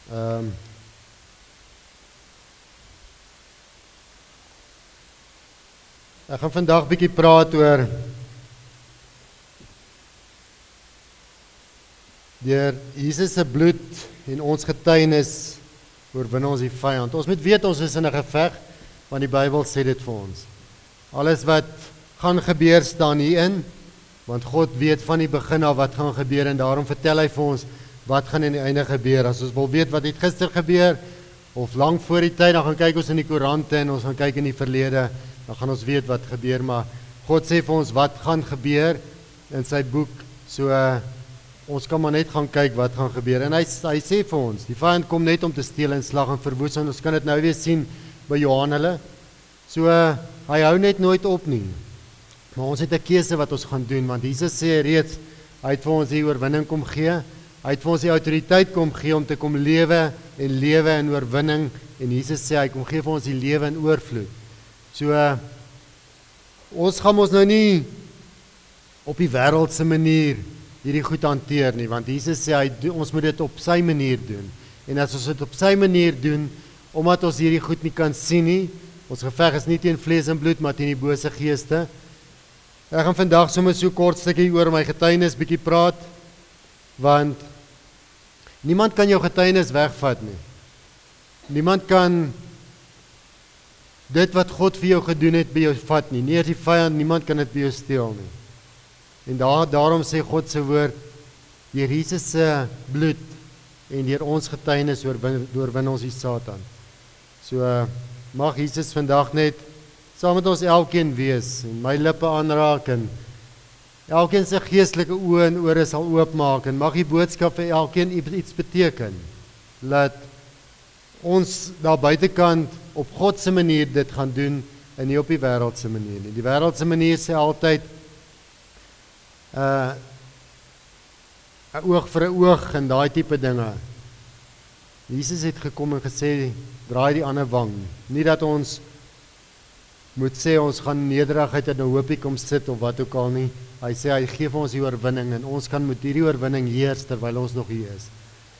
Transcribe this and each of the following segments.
Ehm Ek gaan vandag bietjie praat oor deur Jesus se bloed en ons getuienis oorwin ons die vyand. Ons moet weet ons is in 'n geveg, want die Bybel sê dit vir ons. Alles wat gaan gebeur staan hierin, want God weet van die begin af wat gaan gebeur en daarom vertel hy vir ons wat gaan in die einde gebeur. As ons wil weet wat het gister gebeur of lank voor die tyd, dan gaan kyk ons in die koerante en ons gaan kyk in die verlede, dan gaan ons weet wat gebeur, maar God sê vir ons wat gaan gebeur in sy boek. So ons kan maar net gaan kyk wat gaan gebeur. En hy sê vir ons, die vyand kom net om te steel en slag en verwoes, en ons kan dit nou weer sien by Johan hulle. So hy hou net nooit op nie. Maar ons het 'n keuse wat ons gaan doen, want Jesus sê reeds, hy het vir ons die oorwinning kom gee. Hy het vir ons die autoriteit kom gee om te kom lewe in oorwinning. En Jesus sê hy kom gee vir ons die lewe in oorvloed. So ons gaan ons nou nie op die wêreldse manier hierdie goed hanteer nie, want Jesus sê ons moet dit op sy manier doen. En as ons dit op sy manier doen, omdat ons hierdie goed nie kan sien nie, ons geveg is nie teen vlees en bloed, maar teen die bose geeste. Ek gaan vandag sommer so kort stukkie oor my getuienis bietjie praat, want niemand kan jou getuienis wegvat nie. Niemand kan dit wat God vir jou gedoen het by jou vat nie. Nie as die vyand, niemand kan dit by jou steel nie. En daarom sê God se woord, deur Jesus se bloed en deur ons getuienis oorwin ons die Satan. So mag Jesus vandag net saam met ons elkeen wees en my lippe aanraak en elkeen se geestelike oë en ore sal oopmaak en mag die boodskap vir elkeen iets beteken. Laat ons daar buitekant op God se manier dit gaan doen en nie op die wêreldse manier nie. Die wêreldse manier sê altyd 'n oog vir 'n oog en daai tipe dinge. Jesus het gekom en gesê draai die ander wang. Nie dat ons moet sê ons gaan nederigheid in 'n hoopie kom sit of wat ook al nie. Hy sê hy gee vir ons die oorwinning en ons kan met hierdie oorwinning heers terwyl ons nog hier is.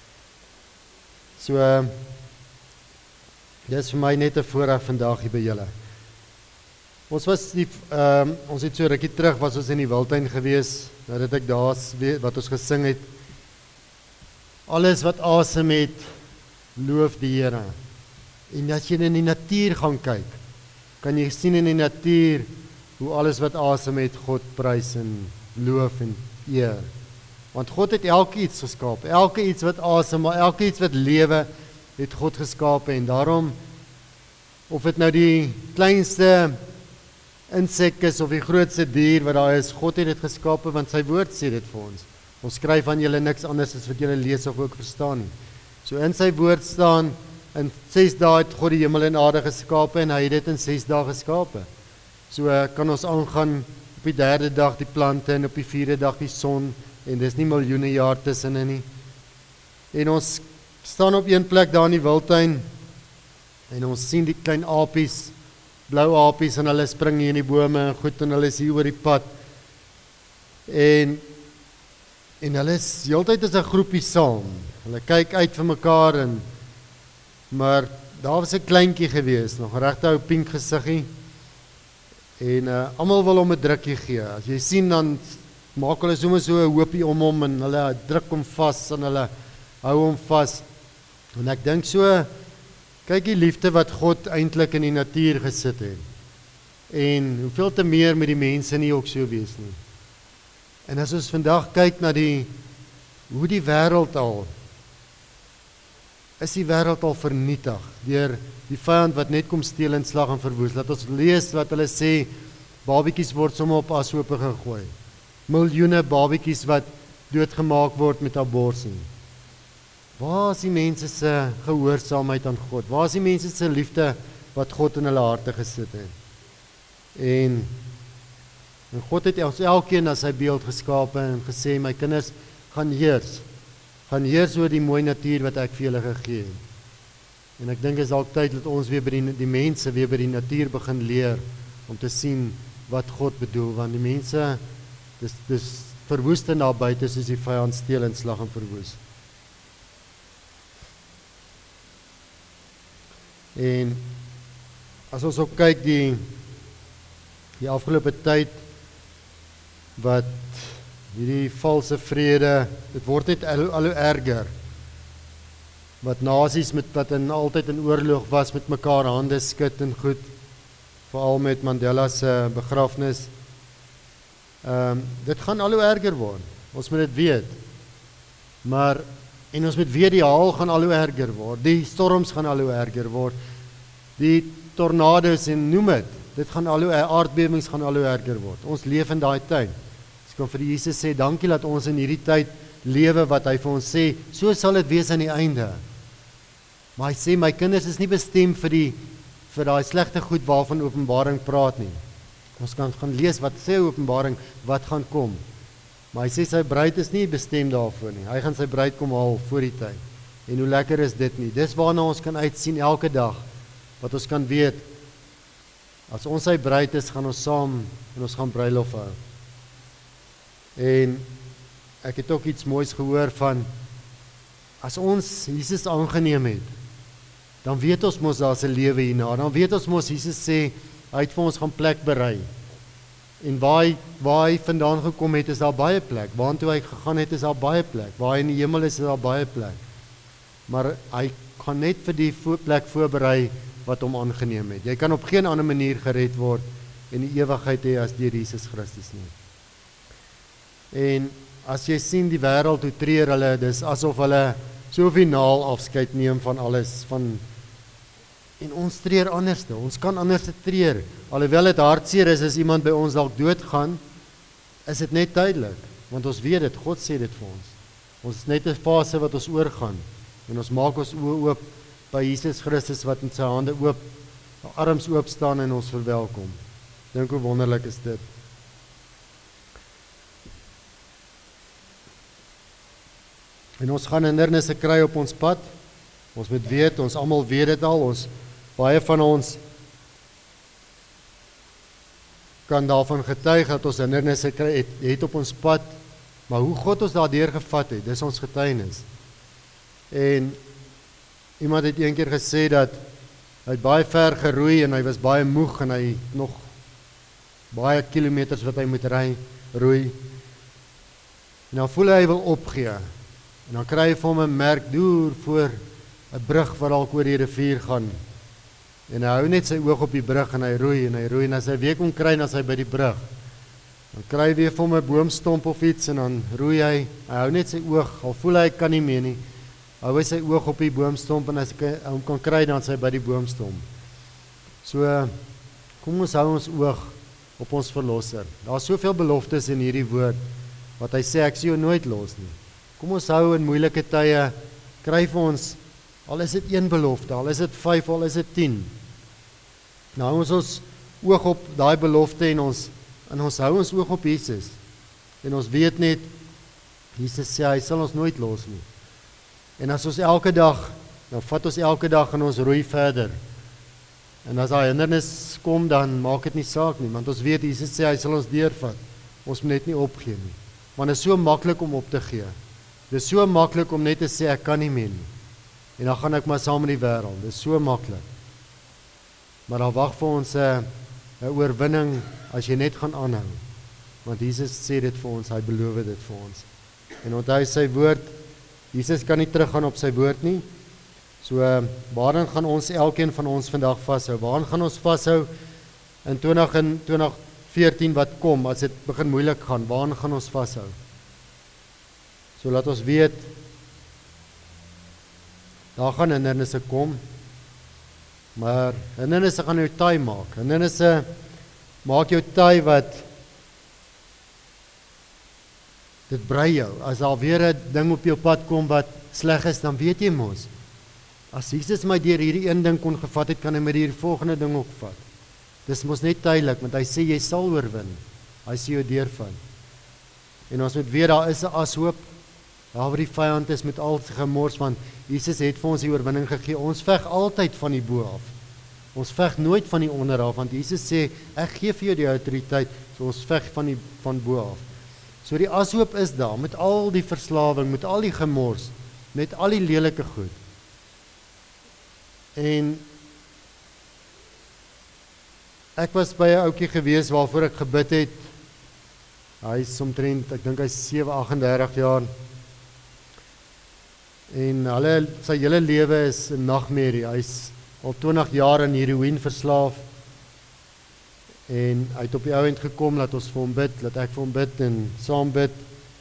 So dis vir my net 'n voorreg vandag hier by julle. Ons het so rukkie terug was ons in die Wildtuin gewees, nadat ek daar wat ons gesing het. Alles wat asem het, loof die Here. En as jy in die natuur gaan kyk, kan jy sien in die natuur hoe alles wat asem het God prys en loof en eer. Want God het elke iets geskaap, elke iets wat asem, maar elke iets wat lewe het God geskaap en daarom of dit nou die kleinste insek is of die grootste dier wat daar is, God het dit geskaap want sy woord sê dit vir ons. Ons skryf aan julle niks anders as wat julle lees of ook verstaan nie. So in sy woord staan in 6 dae het God die hemel en aarde geskaap en hy het dit in 6 dae geskaap. So kan ons aangaan op die 3de dag die plante en op die 4de dag die son en dis nie miljoene jaar tussenin nie. En ons staan op een plek daar in die Wildtuin en ons sien die klein apies, blou apies en hulle spring hier in die bome en goed en hulle is hier oor die pad. En hulle is heeltyd as 'n groepie saam. Hulle kyk uit vir mekaar maar daar was 'n kleintjie gewees, nog 'n regte ou pink gesiggie. En almal wil hom 'n drukkie gee. As jy sien dan maak hulle sommer so 'n hoopie om hom en hulle druk hom vas en hulle hou hom vas. En ek dink so, kyk die liefde wat God eintlik in die natuur gesit het. En hoeveel te meer met die mense nie ook so wees nie. En as ons vandag kyk na hoe die wêreld is die wêreld al vernietig deur die vyand wat net kom steel en slag en verwoes. Laat ons lees wat hulle sê, babietjies word sommer op ashope gegooi. Miljoene babietjies wat doodgemaak word met abortus. Waar is die mense se gehoorsaamheid aan God? Waar is die mense se liefde wat God in hulle harte gesit het? En God het ons elkeen na sy beeld geskape en gesê, my kinders gaan heers oor die mooi natuur wat ek vir julle gegee het. En ek dink is dalk tyd dat ons weer by die mense weer by die natuur begin leer om te sien wat God bedoel, want die mense dis verwoesting daar buite soos die vyand steel en slag en verwoes. En as ons ook kyk die afgelope tyd wat hierdie valse vrede, dit word net al hoe erger. Wat nasies wat altyd in oorlog was met mekaar hande skud en goed, veral met Mandela se begrafnis. Dit gaan al hoe erger word. Ons moet dit weet. En ons moet weet die haal gaan al hoe erger word. Die storms gaan al hoe erger word. Die tornado's en noem dit gaan al hoe aardbewings gaan al hoe erger word. Ons leef in daai tyd. Ek kan vir Jesus sê dankie dat ons in hierdie tyd lewe wat hy vir ons sê, so sal dit wees aan die einde. Maar hy sê my kinders is nie bestem vir daai slegte goed waarvan Openbaring praat nie. Ons kan gaan lees wat sê Openbaring wat gaan kom. Maar hy sê sy bruid is nie bestem daarvoor nie. Hy gaan sy bruid kom haal voor die tyd. En hoe lekker is dit nie? Dis waarna ons kan uitsien elke dag. Wat ons kan weet, as ons sy bruid is, gaan ons saam en ons gaan bruilof hou. En ek het ook iets moois gehoor van, as ons Jesus aangeneem het, dan weet ons mos daar's 'n lewe hierna. Dan weet ons mos Jesus sê hy het vir ons gaan plek berei. En waar hy vandaan gekom het, is daar baie plek. Waartoe hy gegaan het, is daar baie plek. Waar hy in die hemel is daar baie plek. Maar hy gaan net vir die plek voorberei wat hom aangeneem het. Jy kan op geen ander manier gered word en die ewigheid hê as deur Jesus Christus nie. En as jy sien die wêreld hoe treur hulle, dis asof hulle so finaal afskeid neem van alles, en ons treur anderste, ons kan anderste treur, alhoewel dit hartseer is as iemand by ons dalk doodgaan, is dit net tydelik, want ons weet dit, God sê dit vir ons. Ons is net 'n fase wat ons oorgaan, en ons maak ons oë oop by Jesus Christus wat met sy hande oop, arms oop staan en ons verwelkom. Dink hoe wonderlik is dit. En ons gaan hindernisse kry op ons pad. Ons moet weet, ons almal weet dit al, baie van ons kan daarvan getuig dat ons hindernisse kry het op ons pad, maar hoe God ons daardeur gevat het, dis ons getuienis. En iemand het een keer gesê dat hy het baie ver geroei en hy was baie moeg en hy nog baie kilometers wat hy moet roei. En dan voel hy wil opgee. En dan kry hy vir hom 'n merk deur voor 'n brug wat dalk oor die rivier gaan. En hy hou net sy oog op die brug en hy roei en as hy weer kom kry en as hy by die brug, dan kry hy weer vir hom 'n boomstomp of iets en dan roei hy hou net sy oog, al voel hy kan nie meer nie, hou hy sy oog op die boomstomp en as hy hom kan kry dan is hy by die boomstomp. So, kom ons hou ons oog op ons verlosser. Daar's soveel beloftes in hierdie woord, wat hy sê ek sal jou nooit los nie. Kom ons hou in moeilike tye, kry vir ons, al is dit 1 belofte, al is dit 5, al is dit 10. Nou ons oog op daai belofte en ons hou ons oog op Jesus. En ons weet net, Jesus sê hy sal ons nooit los nie. En as ons elke dag, dan vat ons elke dag en ons roei verder. En as daai hindernis kom, dan maak dit nie saak nie, want ons weet Jesus sê hy sal ons deurvat. Ons moet net nie opgee nie. Want dit is so maklik om op te gee. Dit is so maklik om net te sê ek kan nie meer nie. En dan gaan ek maar saam met die wêreld. Dit is so maklik. Maar dan wag vir ons 'n oorwinning as jy net gaan aanhou. Want Jesus sê dit vir ons, hy beloof dit vir ons. En onthou sy woord, Jesus kan nie teruggaan op sy woord nie. So waarin gaan ons elkeen van ons vandag vashou? Waarin gaan ons vashou in 2014 wat kom as dit begin moeilik gaan? Waarin gaan ons vashou? So laat ons weet, daar gaan hindernisse kom, maar hindernisse gaan jou taai maak. Hindernisse maak jou taai wat dit brei jou. As daar weer 'n ding op jou pad kom wat sleg is, dan weet jy mos, as Jesus my deur hierdie een ding kon gevat het, kan hy my die volgende ding ook vat. Dis mos net tydelik, want hy sê jy sal oorwin. Hy sê jou deurvat. En ons moet weet, daar is 'n ashoop, daar waar die vyand is met al sy gemors, want Jesus het vir ons die oorwinning gegee. Ons veg altyd van die bo af. Ons veg nooit van die onder af, want Jesus sê, ek gee vir jou die autoriteit, so ons veg van bo af. So die ashoop is daar, met al die verslawing, met al die gemors, met al die lelike goed. En Ek was by 'n ouetjie gewees waarvoor ek gebid het. Hy is omtrent, ek dink hy is 37 jaar. En sy hele lewe is 'n nagmerrie. Hy's al 20 jaar aan heroïne verslaaf. En hy het op die ou end gekom, laat ons vir hom bid, laat ek vir hom bid en saam bid.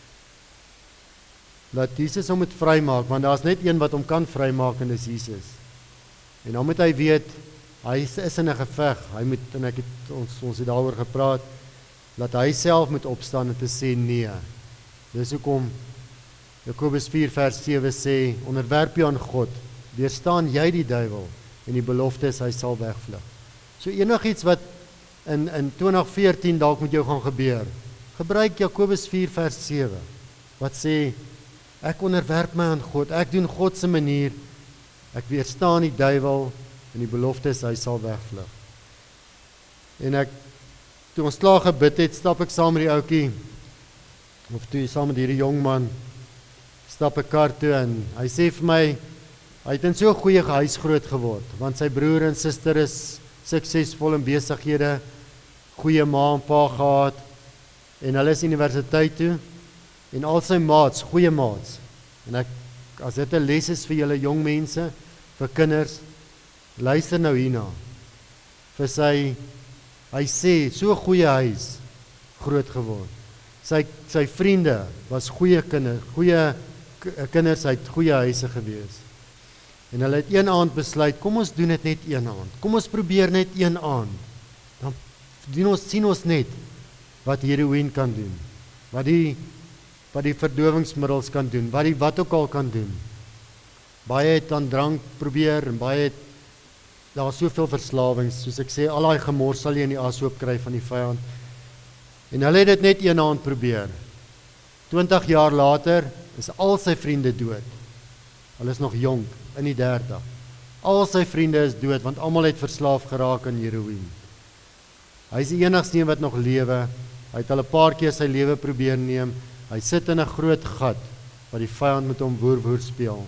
Laat Jesus hom moet vrymaak, want daar's net een wat hom kan vrymaak en dis Jesus. En dan moet hy weet, hy is in 'n geveg. Hy moet, en ons het daaroor gepraat, dat hy self moet opstaan en te sê nee. Dis hoekom Jakobus 4 vers 7 sê, onderwerp jou aan God, weerstaan jy die duiwel, en die belofte is, hy sal wegvlug. So enigiets wat in 2014 dalk met jou gaan gebeur, gebruik Jakobus 4 vers 7, wat sê, ek onderwerp my aan God, ek doen God se manier, ek weerstaan die duiwel, en die belofte is, hy sal wegvlug. En toe ons klaar gebid het, stap ek saam met die ouetjie, of toe saam met hierdie jong man, stap ek kar toe, en hy sê vir my, hy het in so 'n goeie huis groot geword, want sy broer en suster is suksesvol in besighede, goeie ma en pa gehad, en hulle is universiteit toe, en al sy maats, goeie maats, en as dit 'n les is vir julle jong mense, vir kinders, luister nou hierna, vir hy sê, so 'n goeie huis, groot geword, sy vriende was goeie kinders uit goeie huise gewees, en hulle het een aand besluit, kom ons doen dit net een aand, kom ons probeer net een aand, dan sien ons net, wat heroïne kan doen, wat die verdowingsmiddels kan doen, wat ook al kan doen. Baie het aan drank probeer, en baie het, daar is soveel verslawings, soos ek sê, al die gemors sal jy in die ashoop kry van die vyand. En hulle het dit net een aand probeer. 20 jaar later, is al sy vriende dood. Hulle is nog jonk, in die 30. Al sy vriende is dood, want almal het verslaaf geraak aan heroïne. Hy is die enigste een wat nog lewe, hy het al 'n paar keer sy lewe probeer neem, hy sit in 'n groot gat, wat die vyand met hom woer speel,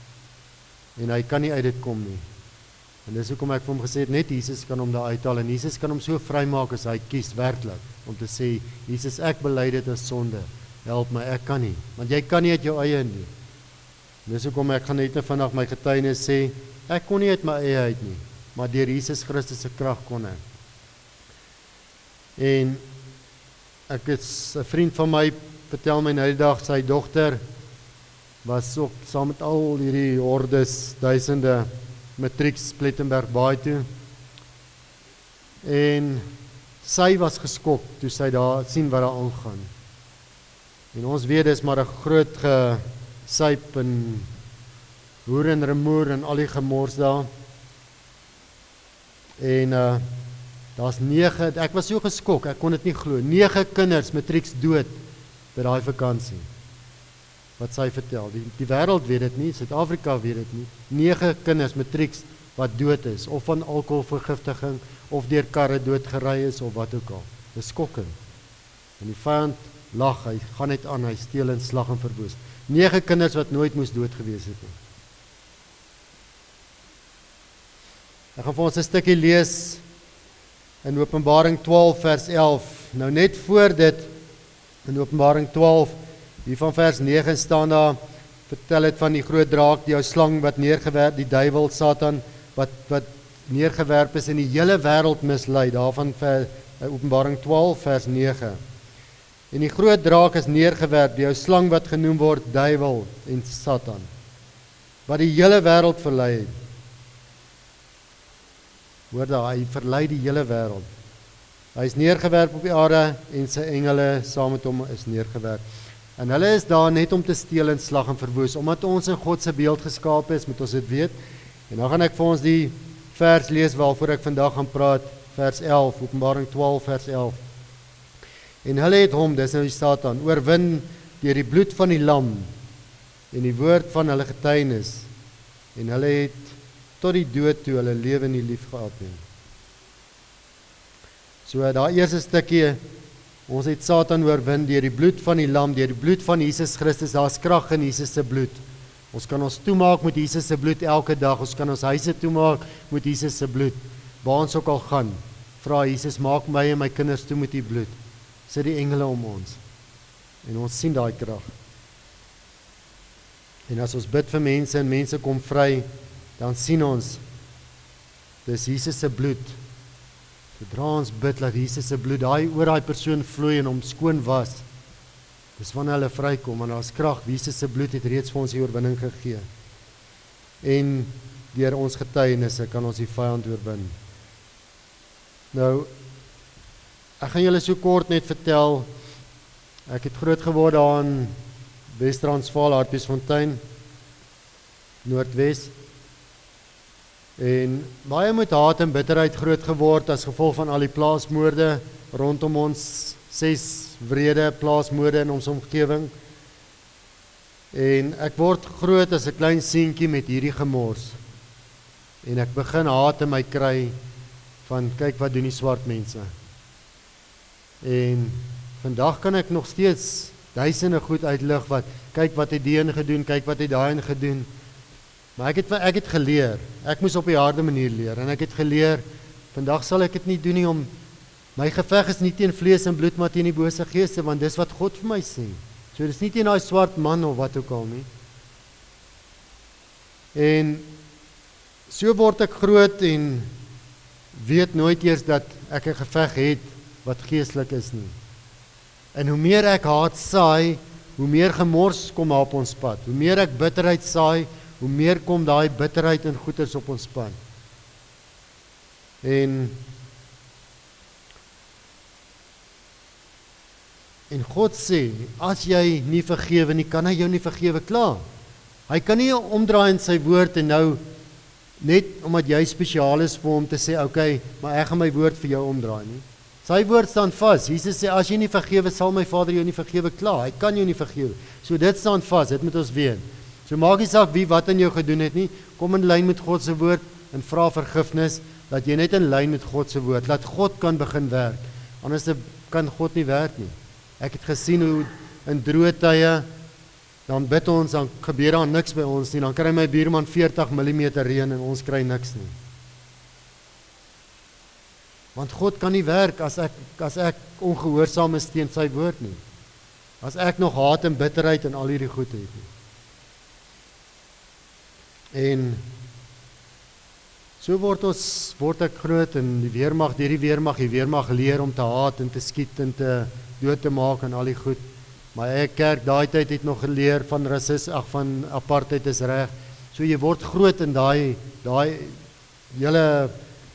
en hy kan nie uit dit kom nie. En dis hoekom ek vir hom gesê het, net Jesus kan hom daar uithaal, en Jesus kan hom so vrymaak as hy kies werklik, om te sê, Jesus, ek bely dit as sonde, help my, ek kan nie, want jy kan nie uit jou eie nie. En dis hoekom ek gaan net vandag my getuienis sê, ek kon nie uit my eie uit nie, maar deur Jesus Christus se krag kon ek. En ek is 'n vriend van my, vertel my nou die dag, sy dogter was ook saam met al hierdie hordes, duisende matrieks Plettenberg Baai toe. En sy was geskok toe sy daar sien wat daar aangaan. En ons weet, dis maar 'n groot gesyp en hoer en remoer en al die gemors daar. En daar's 9, ek was so geskok, ek kon dit nie glo, 9 kinders matrieks dood by daai vakansie. Wat sy vertel, die wêreld weet dit nie, Suid-Afrika weet dit nie, 9 kinders matrieks wat dood is, of van alkoholvergiftiging, of deur karre doodgery is, of wat ook al. Dis skokkend. En die vyand lag, hy gaan net aan, hy steel en slag en verwoes. 9 kinders wat nooit moes dood gewees het nie. Ek gaan vir ons 'n stukkie lees in Openbaring 12 vers 11. Nou net voor dit, in Openbaring 12, hier van vers 9 staan daar, vertel het van die groot draak, die ou slang wat neergewerp, die duiwel, Satan, wat neergewerp is en die hele wêreld mislei, daarvan Openbaring 12 vers 9. En die groot draak is neergewerp, die ou slang wat genoem word duiwel en Satan, wat die hele wêreld verlei het. Hoor daar, hy verlei die hele wêreld. Hy is neergewerp op die aarde en sy engele saam met hom is neergewerp. En hulle is daar net om te steel en slag en verwoes, omdat ons in God se beeld geskape is, moet ons dit weet. En dan gaan ek vir ons die vers lees waarvoor ek vandag gaan praat, vers 11, Openbaring 12 vers 11. En hulle het hom, dis nou die Satan, oorwin deur die bloed van die lam en die woord van hulle getuienis. En hulle het tot die dood toe hulle lewe nie lief gehad nie. So daar eerste stukkie, ons het Satan oorwin deur die bloed van die lam, deur die bloed van Jesus Christus, daar's krag in Jesus se bloed. Ons kan ons toemaak met Jesus se bloed elke dag, ons kan ons huise toemaak met Jesus se bloed, waar ons ook al gaan, vra Jesus, maak my en my kinders toe met u bloed. Sit die engele om ons. En ons sien daai krag. En as ons bid vir mense en mense kom vry, dan sien ons, dis Jesus se bloed. Sodra ons bid dat Jesus se bloed oor daai persoon vloei en hom skoon was, dis wanneer hulle vrykom, en daar's krag. Jesus se bloed het reeds vir ons die oorwinning gegee. En deur ons getuienisse kan ons die vyand oorwin. Nou, ek gaan julle so kort net vertel, ek het groot geword daar in Wes-Transvaal, Hartbeesfontein, Noordwes. En baie met haat en bitterheid groot geword as gevolg van al die plaasmoorde rondom ons, 6 wrede plaasmoorde in ons omgewing. En ek word groot as 'n klein seentjie met hierdie gemors. En ek begin haat in my kry van kyk wat doen die swart mense. En vandag kan ek nog steeds duisende goed uitlig wat kyk wat het die een gedoen, kyk wat het daai een gedoen. Maar ek het geleer. Ek moes op 'n harde manier leer en ek het geleer vandag sal ek dit nie doen nie om my geveg is nie teen vlees en bloed maar teen die bose geeste, want dis wat God vir my sê. So dis nie teen daai swart man of wat ook al nie. En so word ek groot en weet nooit eers dat ek 'n geveg het wat geestelik is nie. En hoe meer ek haat saai, hoe meer gemors kom op ons pad. Hoe meer ek bitterheid saai, hoe meer kom daai bitterheid en goeters op ons pad. En God sê, as jy nie vergewe nie, kan hy jou nie vergewe, klaar. Hy kan nie omdraai in sy woord en nou, net omdat jy spesiaal is vir hom te sê, okay, maar ek gaan my woord vir jou omdraai nie. Sy woord staan vas. Jesus sê, as jy nie vergewe, sal my Vader jou nie vergewe, klaar. Hy kan jou nie vergewe. So dit staan vas, dit moet ons weet. So maak nie saak wie wat aan jou gedoen het nie, kom in lyn met God se woord en vra vergifnis, dat jy net in lyn met God se woord, laat God kan begin werk. Anders kan God nie werk nie. Ek het gesien hoe in droë tye, dan bid ons, dan gebeur daar niks by ons nie, dan kry my buurman 40 mm reën en ons kry niks nie. Want God kan nie werk as ek ongehoorsaam is teen sy woord nie. As ek nog haat en bitterheid en al hierdie goed het nie. En so word ek groot en die weermag leer om te haat en te skiet en te dood te maak en al die goed. Maar eie kerk daai tyd het nog geleer van van apartheid is reg. So jy word groot in daai hele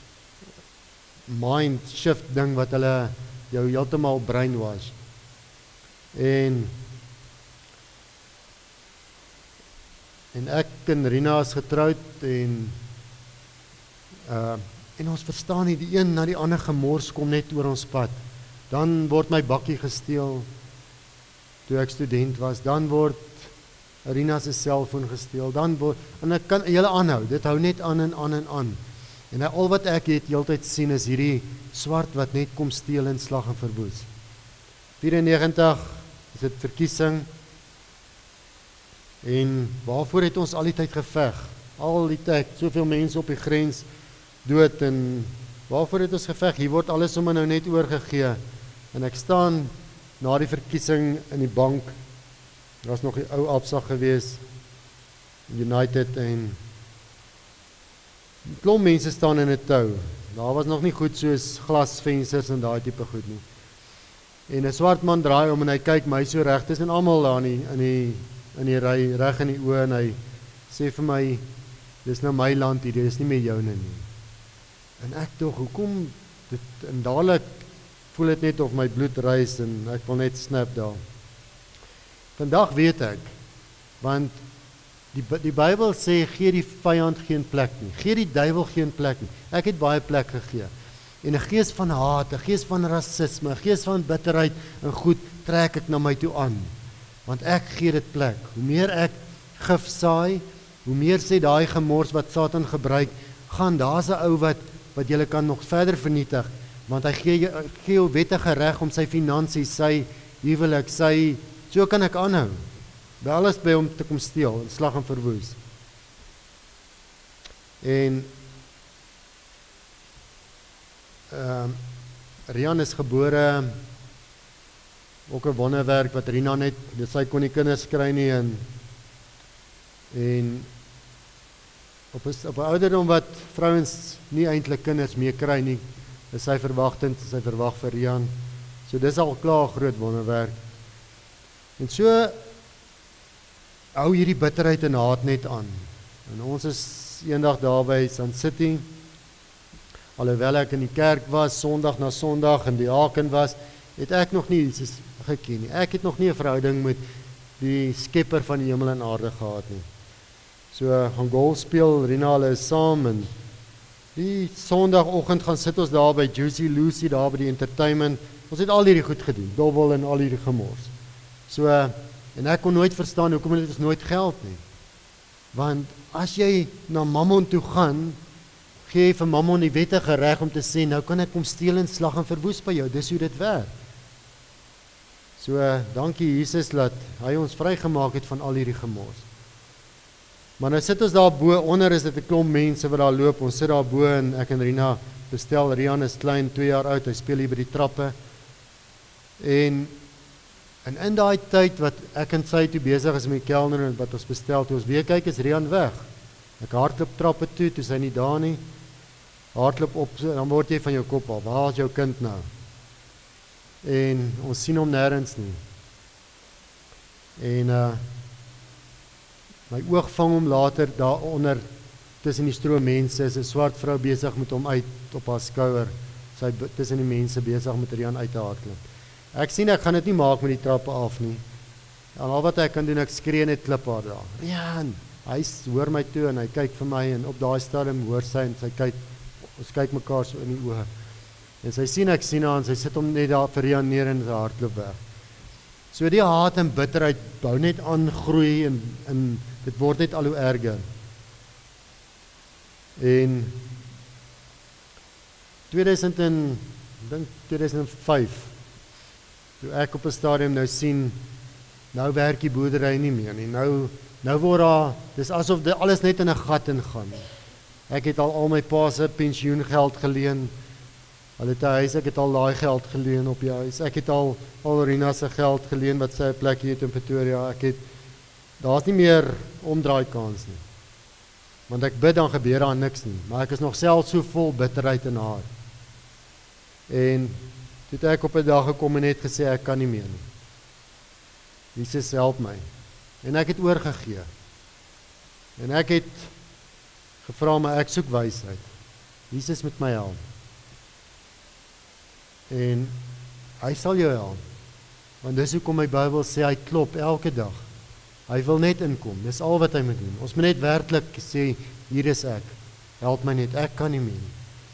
mind shift ding wat hulle jou heeltemal brainwash. En ek en Rina is getroud en ons verstaan nie, die een na die ander gemors kom net oor ons pad. Dan word my bakkie gesteel toe ek student was, dan word Rina se selfoon gesteel, en ek kan julle aanhou, dit hou net aan en aan en aan. En al wat ek het heeltyd sien is hierdie swart wat net kom steel en slag en verwoes. 94 is dit verkiesing. En waarvoor het ons al die tyd geveg? Al die tyd, soveel mense op die grens dood en waarvoor het ons geveg? Hier word alles sommer nou net oorgegee. En ek staan na die verkiesing in die bank. Daar was nog die ou Absa gewees, United en klomp mense staan in 'n tou. Daar was nog nie goed soos glasvensters en daai tipe goed nie. En 'n swart man draai om en hy kyk my so reg tussen almal daar in die ry reg in die oë en hy sê vir my, dis nou my land hier, dis nie meer joune nie. En ek tog, hoekom dit, en dadelik voel dit net of my bloed rys en ek wil net snap daar. Vandag weet ek, want die Bybel sê, gee die vyand geen plek nie, gee die duiwel geen plek nie. Ek het baie plek gegee. En 'n gees van haat, 'n gees van rasisme, 'n gees van bitterheid en goed trek ek na my toe aan. Want ek gee dit plek. Hoe meer ek gif saai, hoe meer sê daai gemors wat Satan gebruik, gaan daar's 'n ou wat julle kan nog verder vernietig, want hy gee jou wettige reg om sy finansies, sy huwelik, so kan ek aanhou. By alles by hom te kom steel en slag en verwoes. En Rian is gebore, ook 'n wonderwerk wat Rina net, sy kon nie kinders kry nie en op 'n ouderdom wat vrouens nie eintlik kinders meer kry nie, is sy verwagtend, sy verwag vir Rian. So dis al klaar 'n groot wonderwerk. En so hou hierdie bitterheid en haat net aan. En ons is eendag daar by Sun City, alhoewel ek in die kerk was, Sondag na Sondag in die Haken was, het ek nog nie Jesus geken nie. Ek het nog nie 'n verhouding met die skepper van die hemel en aarde gehad nie. So gaan golf speel, Rina hulle is saam en die Sondagoggend gaan sit ons daar by Juicy Lucy, daar by die entertainment. Ons het al hierdie goed gedoen, dobbel en al hierdie gemors. So, en ek kon nooit verstaan, hoekom het ons nooit geld nie. Want as jy na Mammon toe gaan, gee jy vir Mammon die wettige reg om te sê, nou kan ek kom steel en slag en verwoes by jou, dis hoe dit werk. So, dankie Jesus dat hy ons vrygemaak het van al hierdie gemors. Maar nou sit ons daar bo, onder is dit 'n klomp mense wat daar loop, ons sit daar bo en ek en Rina bestel, Rian is klein, 2 jaar oud, hy speel hier by die trappe. En in daai tyd wat ek en sy toe besig is met die kelner en wat ons bestel, toe ons weer kyk is Rian weg. Ek hardloop trappe toe hy nie daar nie. Hardloop op, dan word jy van jou kop af, waar is jou kind nou? En ons sien hom nêrens nie. En my oog vang hom later daaronder tussen die stroom mense, is 'n swart vrou besig met hom uit op haar skouer. Sy tussen die mense besig met Rian uit te hardloop. Ek sien ek gaan dit nie maak met die trappe af nie. En al wat ek kan doen, ek skree net klip haar daar. Rian, hy hoor my toe en hy kyk vir my en op daai stadium hoor sy en sy kyk, ons kyk mekaar so in die oë. En sy sien ek sien haar en sy sit hom net daar vir Rian neer en sy hardloop weg. So die haat en bitterheid bou net aan groei en dit word net al hoe erger. En 2005 toe ek op 'n stadium nou sien, nou werk die boerdery nie meer nie. Nou word daar, dis asof alles net in 'n gat ingaan. Ek het al my pa se pensioengeld geleen. Hulle het 'n huis, ek het al daai geld geleen op die huis. Ek het al Rina se geld geleen wat sy 'n plek het in Pretoria. Daar's nie meer omdraai kans nie. Want ek bid, dan gebeur daar niks nie. Maar ek is nog self so vol bitterheid en haat. En toe het ek op 'n dag gekom en net gesê, ek kan nie meer nie. Jesus help my. En ek het oorgegee. En ek het gevra, maar ek soek wysheid. Jesus met my help. En hy sal jou help. Want dis hoekom my Bybel sê, hy klop elke dag. Hy wil net inkom, dis al wat hy moet doen. Ons moet net werklik sê, hier is ek. Help my net, ek kan nie meer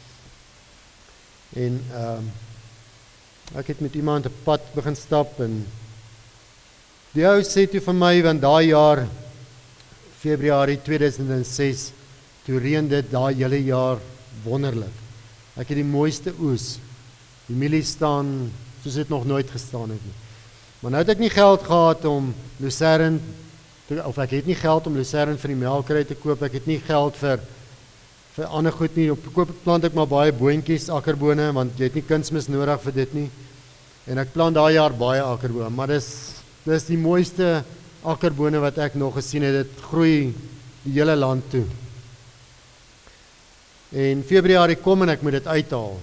nie. En ek het met iemand 'n pad begin stap en die ou sê toe vir my, want daai jaar Februarie 2006 toe reën dit daai hele jaar wonderlik. Ek het die mooiste oes. Die mielie staan soos dit nog nooit gestaan het nie. Maar nou het ek nie geld gehad om lucerne of ek het nie geld om lucerne vir die melkery te koop. Ek het nie geld vir ander goed nie. Op koop plant ek maar baie boontjies, akkerbone, want jy het nie kunsmis nodig vir dit nie. En ek plant daai jaar baie akkerbone, maar dis die mooiste akkerbone wat ek nog gesien het. Dit groei die hele land toe. En Februarie kom en ek moet dit uithaal.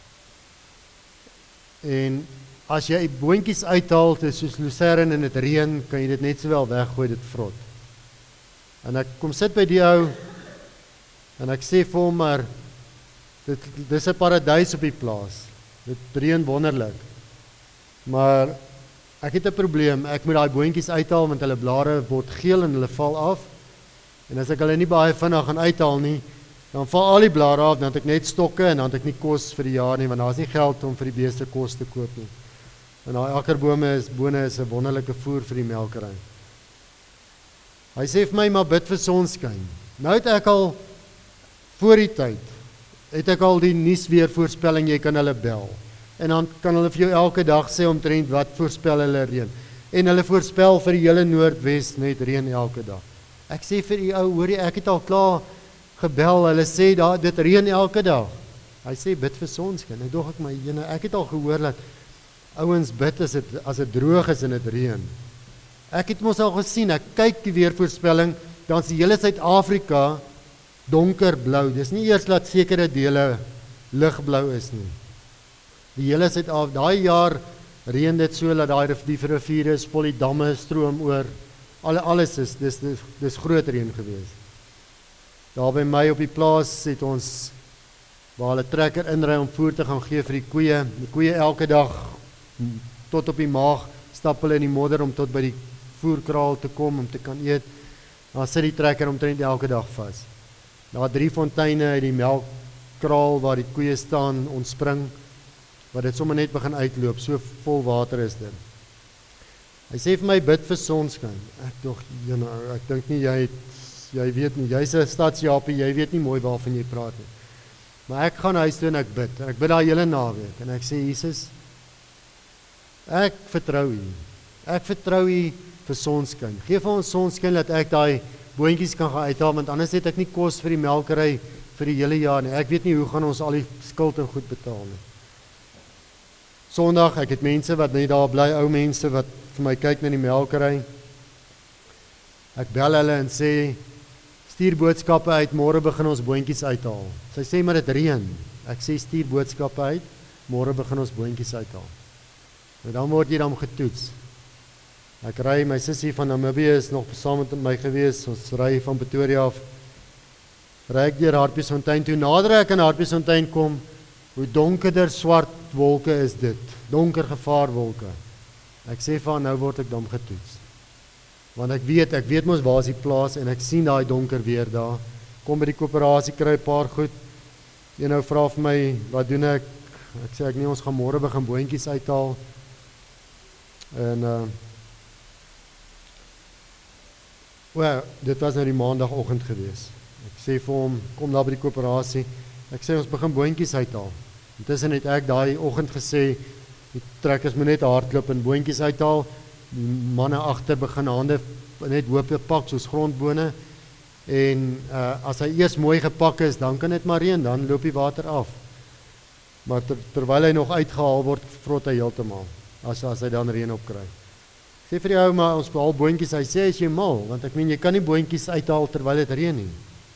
En as jy boontjies uithaal, dit is soos lucerne en dit reën, kan jy dit net sowel weggooi, dit vrot. En ek kom sit by die ou en ek sê vir hom, maar dis 'n paradys op die plaas. Dit reën wonderlik. Maar ek het 'n probleem. Ek moet daai boontjies uithaal want hulle blare word geel en hulle val af. En as ek hulle nie baie vinnig gaan uithaal nie, dan val al die blare af, dan het ek net stokke en dan het ek nie kos vir die jaar nie, want daar is nie geld om vir die beeste kos te koop nie. En daai akkerbone is 'n wonderlike voer vir die melkery. Hy sê vir my, maar bid vir sonskyn. Nou het ek al voor die tyd, het ek al die nuusweervoorspelling, jy kan hulle bel. En dan kan hulle vir jou elke dag sê omtrent wat voorspel hulle reën. En hulle voorspel vir die hele Noordwes net reën elke dag. Ek sê vir die ou, hoor jy, ek het al klaar gebel, hulle sê dit reën elke dag. Hy sê bid vir sonskyn. Ek dog ek het al gehoor dat ouens bid as dit droog is en dit reën. Ek het mos al gesien, ek kyk die weervoorspelling, dan is die hele Suid-Afrika donkerblou. Dis nie eers dat sekere dele ligblou is nie. Die hele Suid-Afrika, daai jaar reën dit so dat die riviere vol, die damme stroom oor. Alles dis groot reën gewees. Daar by my op die plaas het ons waar hulle trekker inry om voer te gaan gee vir die koeie. Die koeie elke dag tot op die maag stap hulle in die modder om tot by die voerkraal te kom om te kan eet. Dan sit die trekker omtrent elke dag vas. Daar 3 fonteine uit die melkkraal waar die koeie staan ontspring, waar dit sommer net begin uitloop, so vol water is dit. Hy sê vir my bid vir sonskyn. Ek dink nie jy weet nie, jy's 'n stadsjapie, jy weet nie mooi waarvan jy praat nie. Maar ek gaan huis toe en ek bid daai hele naweek en ek sê Jesus, ek vertrou U. Ek vertrou U vir sonskyn. Geef vir ons sonskyn dat ek daai boontjies kan gaan uithaal, want anders het ek nie kos vir die melkery vir die hele jaar nie. Ek weet nie hoe gaan ons al die skuld en goed betaal nie. Sondag, ek het mense wat net daar bly, ou mense wat vir my kyk na die melkery. Ek bel hulle en sê, stuur boodskappe uit, môre begin ons boontjies uithaal. Sy sê maar dit reën. Ek sê stuur boodskappe uit, môre begin ons boontjies uithaal. En dan word jy dan getoets. Ek ry, my sussie van Namibië is nog saam met my gewees, ons ry van Pretoria af, ry ek deur Hartbeesfontein toe, nader ek aan Hartbeesfontein kom, hoe donkerder swart wolke is dit, donker gevaarwolke. Ek sê van nou word ek dan getoets. Want ek weet mos waar is die plaas en ek sien daai donker weer daar. Kom by die koöperasie, kry 'n paar goed. Een vra vir my, wat doen ek? Ek sê nee, ons gaan môre begin boontjies uithaal. En dit was nou die maandagoggend gewees. Ek sê vir hom, kom daar by die koöperasie. Ek sê ons begin boontjies uithaal. Intussen het ek daai oggend gesê, die trekkers moet net hardloop en boontjies uithaal. Die manne agter begin hande net hoop pak soos grondbone. En as hy eers mooi gepak is, dan kan dit maar reën, dan loop die water af. Maar terwyl hy nog uitgehaal word, vrot hy heeltemal, as hy dan reën opkry. Sê vir die ou, maar ons behaal boontjies, hy sê, is jy mal? Want ek meen, jy kan nie boontjies uithaal terwyl dit reën nie.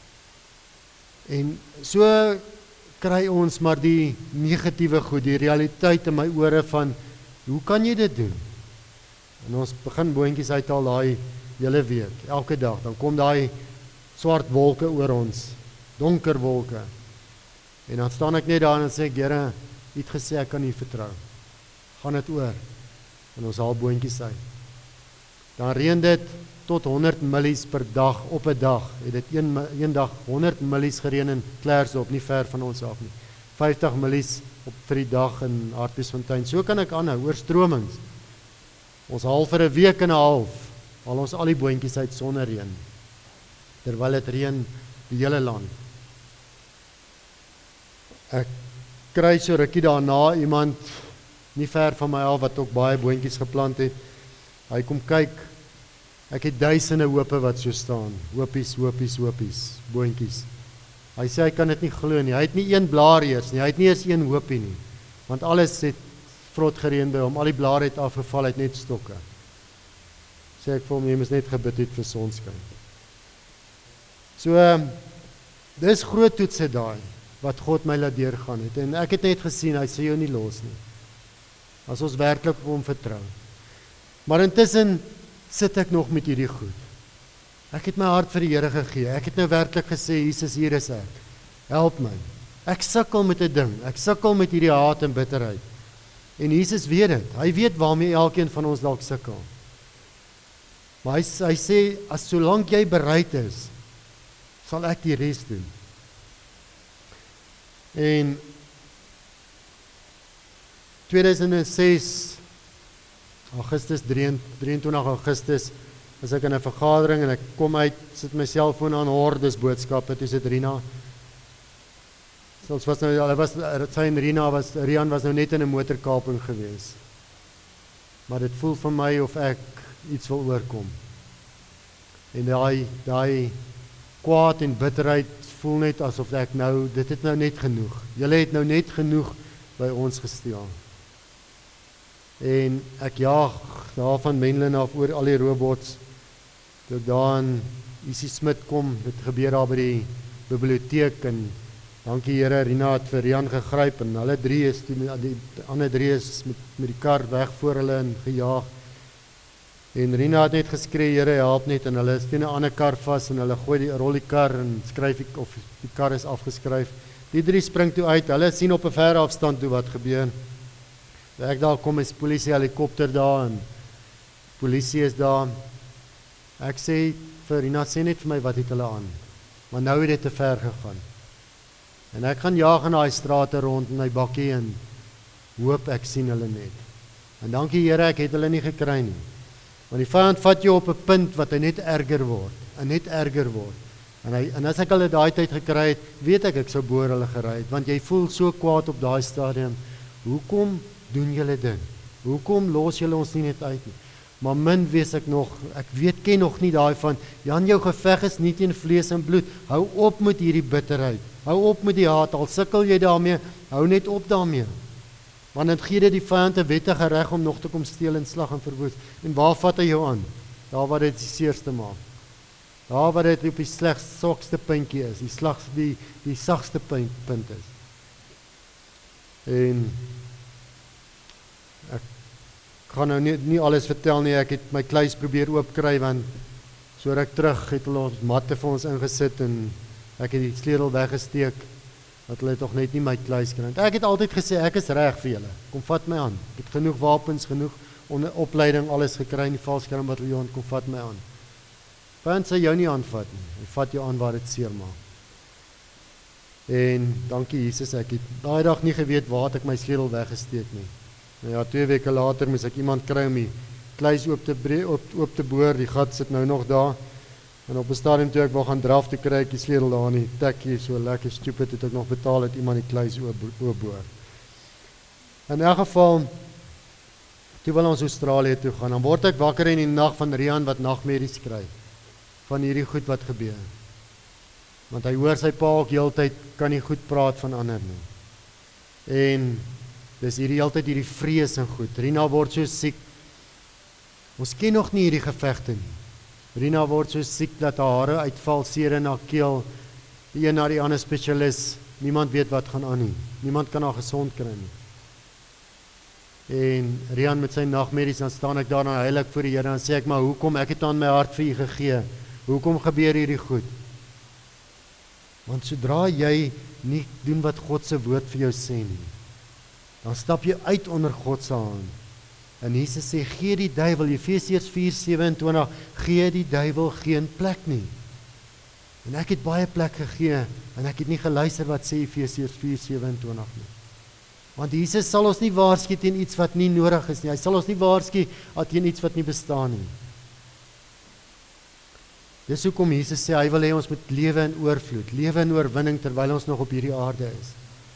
En so kry ons maar die negatiewe goed, die realiteit in my ore van, hoe kan jy dit doen? En ons begin boontjies uithaal daai hele week, elke dag, dan kom daai swart wolke oor ons, donker wolke. En dan staan ek net daar en sê ek, Here, U het gesê ek kan U vertrou. Gaan dit oor. En ons haal boontjies uit. Dan reën dit tot 100 millies per dag op 'n dag. Het dit een dag 100 millies gereën in Klerksdorp, nie ver van ons af nie. 50 millies vir die dag in Hartbeesfontein. So kan ek aanhou, oorstromings. Ons haal vir 'n week en 'n half, haal ons al die boontjies uit sonder reën. Terwyl dit reën die hele land. Ek kry so rukkie daarna iemand nie ver van my af wat ook baie boontjies geplant het. Hy kom kyk. Ek het duisende hope wat so staan. Hopies, boontjies. Hy sê hy kan dit nie glo nie. Hy het nie een blaar eers nie. Hy het nie eens een hopie nie. Want alles het vrot gereën by hom. Al die blare het afgeval, uit net stokke. Sê ek vir hom, jy moet net gebid het vir sonskyn. So, dis groot toetse daai, wat God my laat deurgaan het. En ek het net gesien, hy sê jou nie los nie. As ons werklik op hom vertrou. Maar intussen sit ek nog met hierdie goed. Ek het my hart vir die Here gegee. Ek het nou werklik gesê, Jesus, hier is ek. Help my. Ek sukkel met 'n ding. Ek sukkel met hierdie haat en bitterheid. En Jesus weet dit. Hy weet waarmee elkeen van ons dalk sukkel. Maar hy sê, as solank jy bereid is, sal ek die res doen. En 2006 Augustus 23 Augustus was ek in 'n vergadering en ek kom uit, sit my selfoon aan, hoor dis boodskappe, toe sit Rina. Ons was nou, Rian was nou net in 'n motorkaping gewees. Maar dit voel vir my of ek iets wil oorkom. En daai kwaad en bitterheid voel net asof dit het nou net genoeg. Julle het nou net genoeg by ons gesteel. En ek jaag daar van Menlyn af oor al die robots, toe ek daar in Isie Smit kom, dit gebeur daar by die biblioteek, en dankie Here, Rina het vir Rian gegryp, en hulle drie is, die ander drie is met die kar weg voor hulle en gejaag, en Rina het net geskree, Here help net, en hulle is teen 'n ander kar vas, en hulle gooi rol die kar, en skryf of die kar is afgeskryf, die drie spring toe uit, hulle sien op 'n verre afstand toe wat gebeur, ek daar kom is polisie helikopter daar, en polisie is daar, ek sê vir Rina, sê net vir my wat het hulle aan, maar nou het dit te ver gegaan, en ek gaan jaag in daai strate rond in my bakkie, en hoop ek sien hulle net, en dankie Here, ek het hulle nie gekry nie, want die vyand vat jou op 'n punt wat hy net erger word, en as ek hulle daai tyd gekry het, weet ek sou boor hulle gery het, want jy voel so kwaad op daai stadium, hoekom doen julle dit? Hoekom los julle ons nie net uit nie? Maar min wees ek nog, ken nog nie daai van, Jan, jou geveg is nie teen vlees en bloed, hou op met hierdie bitterheid, hou op met die haat, al sukkel jy daarmee, hou net op daarmee, want dit gee dit die vyand 'n wettige reg om nog te kom steel en slag en verwoes, en waar vat hy jou aan? Daar waar dit die seerste maak, daar waar dit op die swakste puntjie is, die sagste punt is, en ek gaan nou nie alles vertel nie, ek het my kluis probeer oopkry, want so ruk terug het hulle ons matte vir ons ingesit, en ek het die sleutel weggesteek, dat hulle toch net nie my kluis kry. Ek het altyd gesê, ek is reg vir julle, kom vat my aan, ek het genoeg wapens, genoeg opleiding, alles gekry in die valskermbataljoen, kom vat my aan. Vyand sê jou nie aanvat nie, hy vat jou aan waar dit seer maak. En dankie Jesus, ek het daai dag nie geweet waar het ek my sleutel weggesteek nie. Nou ja, 2 weke later moes ek iemand kry om die kluis oop te boor, die gat sit nou nog daar, en op 'n stadium toe ek wou gaan draf, toe kry ek die sleutel daar in die tekkie, so lekker stupid, het ek nog betaal, het iemand die kluis oopboor. In elk geval, toe wil ons Australië toe gaan, dan word ek wakker in die nag van Rian wat nagmerries kry, van hierdie goed wat gebeur. Want hy hoor sy pa ook heeltyd, kan nie goed praat van ander nie. En dis heeltyd hierdie vrees en goed. Rina word so siek. Ons ken nog nie hierdie gevegte nie. Rina word so siek dat haar hare uitval, seer in haar keel, die een na die ander spesialis, niemand weet wat gaan aan nie. Niemand kan haar gesond kry nie. En Rian met sy nagmerries, dan staan ek daar en huil ek voor die Here, en sê ek, maar hoekom, ek het aan my hart vir U gegee, hoekom gebeur hierdie goed? Want sodra jy nie doen wat God se woord vir jou sê nie, dan stap jy uit onder God se hand. En Jesus sê, gee die duiwel, Efesiërs 4:27, gee die duiwel geen plek nie. En ek het baie plek gegee, en ek het nie geluister wat sê Efesiërs 4:27 nie. Want Jesus sal ons nie waarsku teen iets wat nie nodig is nie, hy sal ons nie waarsku teen iets wat nie bestaan nie. Dis hoekom Jesus sê, hy wil hê ons moet lewe in oorvloed, lewe in oorwinning, terwyl ons nog op hierdie aarde is.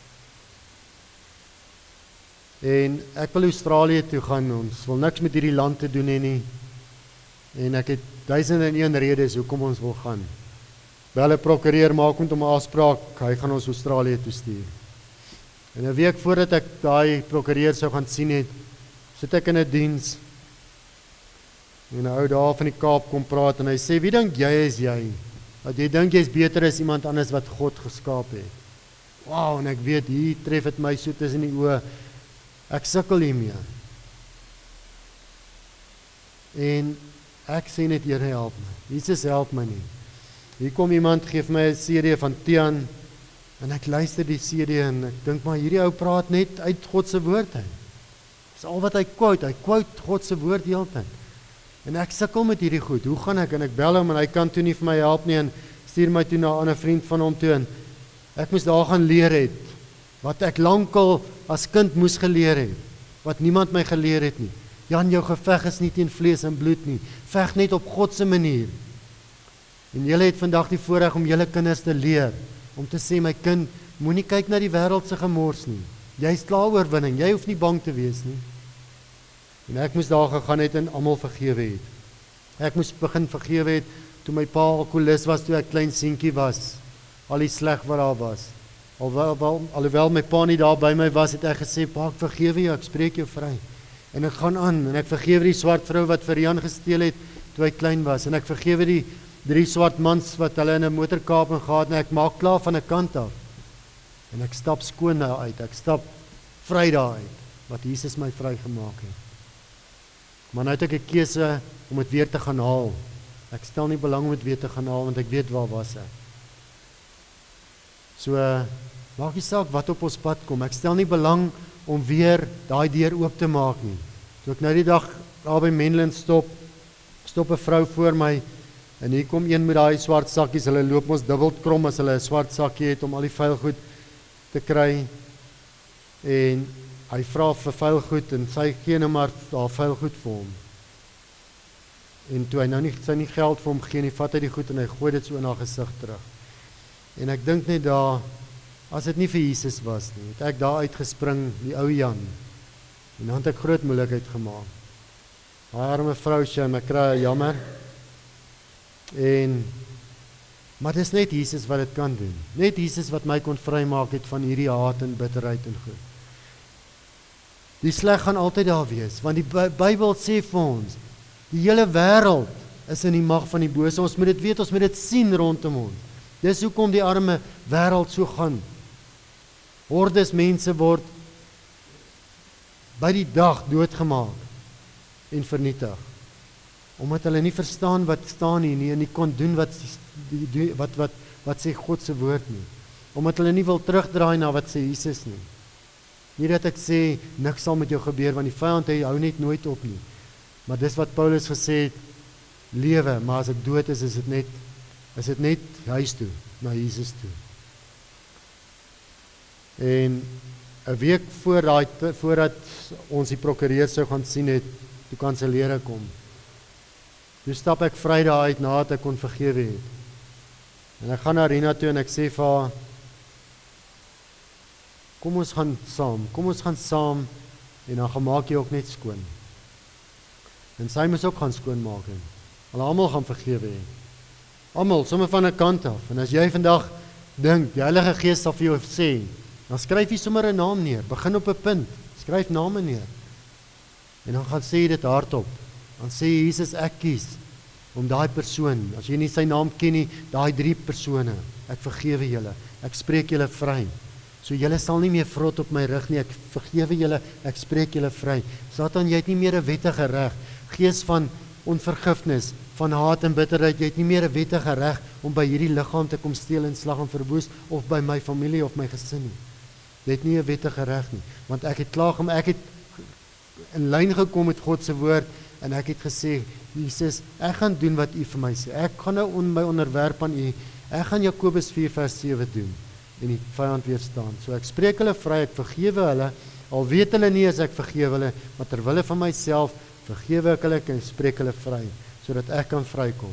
En ek wil Australië toe gaan, ons wil niks met hierdie land te doen hê nie, en ek het 1001 redes hoekom ons wil gaan. Bel 'n prokureur, maak met hom 'n afspraak, hy gaan ons Australië toe stuur. En 'n week voordat ek daai prokureur sou gaan sien het, sit ek in 'n diens, en 'n ou daar van die Kaap kom praat, en hy sê, wie dink jy is jy? Dat jy dink jy is beter as iemand anders wat God geskaap het. Wow, en ek weet, hier tref het my so tussen die oë, ek sukkel hiermee. En ek sê net, Here help my. Jesus help my nie. Hier kom iemand, geef my 'n CD van Tian, en ek luister die CD, en ek dink maar, hierdie ou praat net uit God se woord uit. Dis al wat hy quote God se woord die hele tyd. En ek sukkel met hierdie goed, hoe gaan ek? En ek bel hom, en hy kan toe nie vir my help nie, en stuur my toe na 'n ander vriend van hom toe, en ek moes daar gaan leer het, wat ek lankal as kind moes geleer het, wat niemand my geleer het nie. Jan, jou geveg is nie teen vlees en bloed nie, veg net op God se manier. En julle het vandag die voorreg om julle kinders te leer, om te sê, my kind, moenie kyk na die wêreldse gemors nie, jy is klaar oorwinning, jy hoef nie bang te wees nie. En ek moes daar gegaan het en almal vergewe het. Ek moes begin vergewe het, toe my pa alkoholist was, toe ek klein seentjie was. al die sleg wat daar was. Alhoewel my pa nie daar by my was, het ek gesê, pa, ek vergewe jou, ek spreek jou vry. En ek gaan aan, en ek vergewe die swart vrou wat vir Jan gesteel het, toe hy klein was, en ek vergewe die 3 swart mans wat hulle in 'n motorkaping gehad, en ek maak klaar van 'n kant af. En ek stap skoon daar uit, ek stap vry daar uit, wat Jesus my vrygemaak het. Maar nou het ek 'n keuse om dit weer te gaan haal. Ek stel nie belang om dit weer te gaan haal, want ek weet waar was ek. So, maak nie saak wat op ons pad kom, ek stel nie belang om weer daai deur oop te maak nie. So ek nou die dag daar by Menlyn stop 'n vrou voor my, en hier kom een met daai swart sakkies, hulle loop ons dubbel krom as hulle 'n swart sakkie het om al die vuil goed te kry, en hy vra vir vuil goed, en sy gee nou maar daar vuil goed vir hom. En toe hy nou nie geld vir hom gee nie, vat hy die goed en hy gooi dit so in haar gesig terug. En ek dink net daar, as dit nie vir Jesus was nie, het ek daar uitgespring, die ou Jan, en dan het ek groot moeilikheid gemaak. Daai arme vrousie, en ek kry jammer. Maar dis net Jesus wat dit kan doen. Net Jesus wat my kon vrymaak het van hierdie haat en bitterheid en goed. Die sleg gaan altyd daar wees, want die Bybel sê vir ons, die hele wêreld is in die mag van die bose. Ons moet dit weet, ons moet dit sien rondom ons. Dis hoekom die arme wêreld so gaan. Hordes mense word by die dag doodgemaak en vernietig. Omdat hulle nie verstaan wat staan hier nie, en nie kon doen wat sê God se woord nie. Omdat hulle nie wil terugdraai na wat sê Jesus nie. Nie dat ek sê, niks sal met jou gebeur, want die vyand hy hou net nooit op nie. Maar dis wat Paulus gesê het, lewe, maar as ek dood is dit net huis toe, na Jesus toe. En 'n week voordat ons die prokureur sou gaan sien het, toe kanselleer kom. Toe stap ek Vrydag uit nadat ek kon vergewe het. En ek gaan na Rina toe en ek sê vir haar, kom ons gaan saam en dan gaan maak jy ook net skoon. En sy moes ook gaan skoonmaak en hulle almal gaan vergewe hê. Almal, sommer van 'n kant af. En as jy vandag dink, die Heilige Gees sal vir jou sê, dan skryf jy sommer 'n naam neer, begin op 'n punt, skryf name neer. En dan gaan sê jy dit hardop. Dan sê Jesus, ek kies om daai persoon, as jy nie sy naam ken nie, daai 3 persone, ek vergewe julle, ek spreek julle vry. So julle sal nie meer vrot op my rug nie, ek vergewe julle, ek spreek julle vry. Satan, jy het nie meer 'n wettige reg, gees van onvergifnis, van haat en bitterheid, jy het nie meer 'n wettige reg om by hierdie liggaam te kom steel en slag en verwoes, of by my familie of my gesin nie. Jy het nie 'n wettige reg nie, want ek het klaar gemaak, ek het in lyn gekom met God se woord, en ek het gesê, Jesus, ek gaan doen wat U vir my sê, ek gaan nou my onderwerp aan U, ek gaan Jakobus 4:7 doen, en die vyand weerstaan. So ek spreek hulle vry, ek vergewe hulle, al weet hulle nie as ek vergewe hulle, maar terwille van myself, vergewe ek hulle en spreek hulle vry, sodat ek kan vrykom.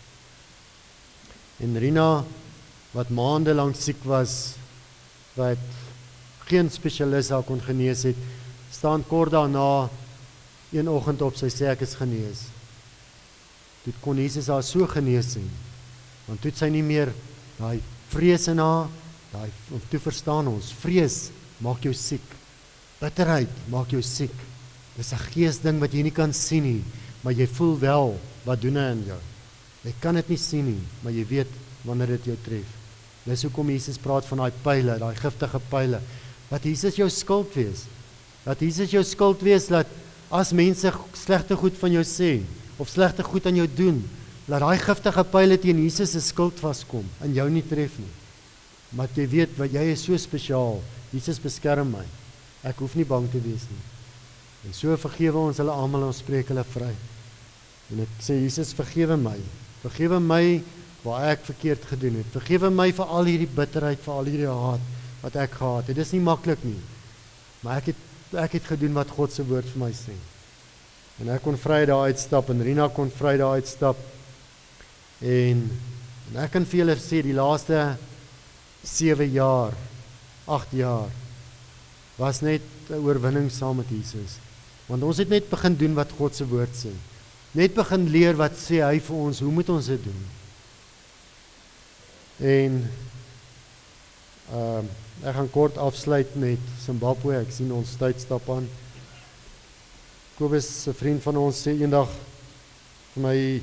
En Rina, wat maande lank siek was, wat geen spesialis haar kon genees het, staan kort daarna, een oggend op, sy sê ek is genees. Toe kon Jesus haar so genees sien, want toe het sy nie meer daai vrees in haar, toe verstaan ons, vrees maak jou siek, bitterheid maak jou siek, dis 'n geesding wat jy nie kan sien nie, maar jy voel wel, wat doen hy in jou, jy kan dit nie sien nie, maar jy weet, wanneer dit jou tref. Dis hoekom Jesus praat van daai pyle, daai giftige pyle, dat Jesus jou skuld wees, dat as mense slegte goed van jou sê, of slegte goed aan jou doen, laat daai giftige pyle teen Jesus se skuld vaskom, en jou nie tref nie. Maar jy weet, wat jy is so spesiaal, Jesus beskerm my, ek hoef nie bang te wees nie. En so vergewe ons hulle almal, ons spreek hulle vry. En ek sê, Jesus, vergewe my waar ek verkeerd gedoen het, vergewe my vir al hierdie bitterheid, vir al hierdie haat, wat ek gehad het, dit is nie maklik nie, maar ek het gedoen wat God se woord vir my sê. En ek kon vry daar uitstap, en Rina kon vry daar uitstap, en ek kan vir julle sê, die laaste 7 jaar, 8 jaar, was net 'n oorwinning saam met Jesus. Want ons het net begin doen wat God se woord sê. Net begin leer wat sê hy vir ons, hoe moet ons dit doen? En Ek gaan kort afsluit met Zimbabwe. Ek sien ons tyd stap aan. Kobus, 'n vriend van ons, sê eendag vir my,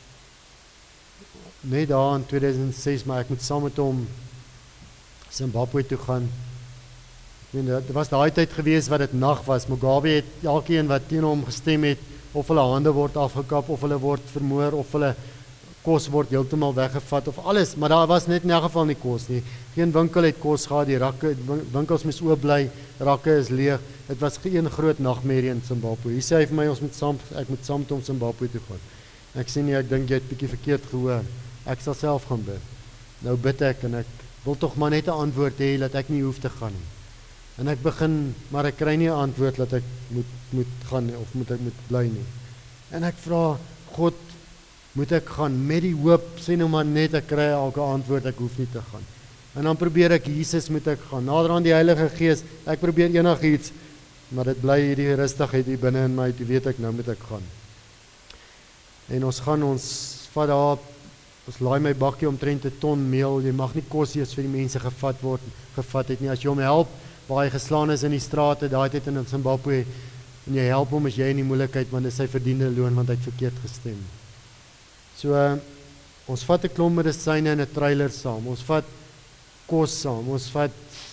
net daar in 2006, maar ek moet saam met hom Zimbabwe toe gaan. Dit was daai tyd gewees wat dit nag was. Mugabe het elkeen wat teen hom gestem het, of hulle hande word afgekap, of hulle word vermoor, of hulle kos word heeltemal weggevat, of alles, maar daar was net in elk geval nie kos nie. Geen winkel het kos gehad, die rakke, winkels moes oop bly, rakke is leeg. Dit was geen groot nagmerrie in Zimbabwe. Hy sê hy vir my, ek moet saam met hom Zimbabwe toe gaan. Ek sê nie, ek dink jy het bietjie verkeerd gehoor. Ek sal self gaan bid. Nou bid ek, en ek wil tog maar net 'n antwoord hê, dat ek nie hoef te gaan nie. En ek begin, maar ek kry nie 'n antwoord dat ek moet gaan nie, of ek moet bly nie. En ek vra, God, moet ek gaan met die hoop, sê nou maar net, ek kry elke antwoord, ek hoef nie te gaan. En dan probeer ek, Jesus, moet ek gaan. Nader aan die Heilige Gees, ek probeer enigiets, maar dit bly hierdie rustigheid hier binne in my, die weet ek, nou moet ek gaan. En ons gaan, ons vat daar, ons laai my bakkie omtrent 'n ton meel, jy mag nie kos eers vir die mense gevat het nie, as jy hom help, waar hy geslaan is in die strate, daai tyd in Zimbabwe, en jy help hom, as jy in die moeilikheid, want dit is sy verdiende loon, want hy het verkeerd gestem. So, ons vat 'n klomp medisyne in 'n trailer saam, ons vat kos saam, ons vat